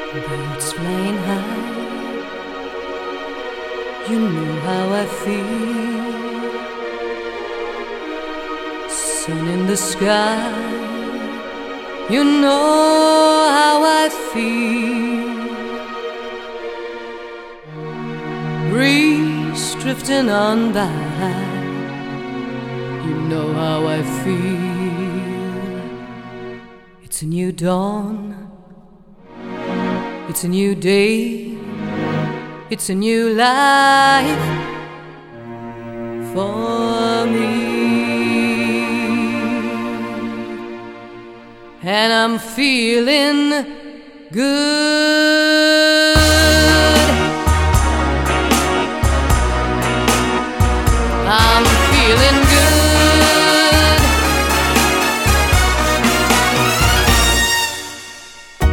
Birds flying high, you know how I feel. Sun in the sky, you know how I feel. Breeze drifting on by, you know how I feel. It's a new dawn, it's a new day, it's a new life for me. And I'm feeling good.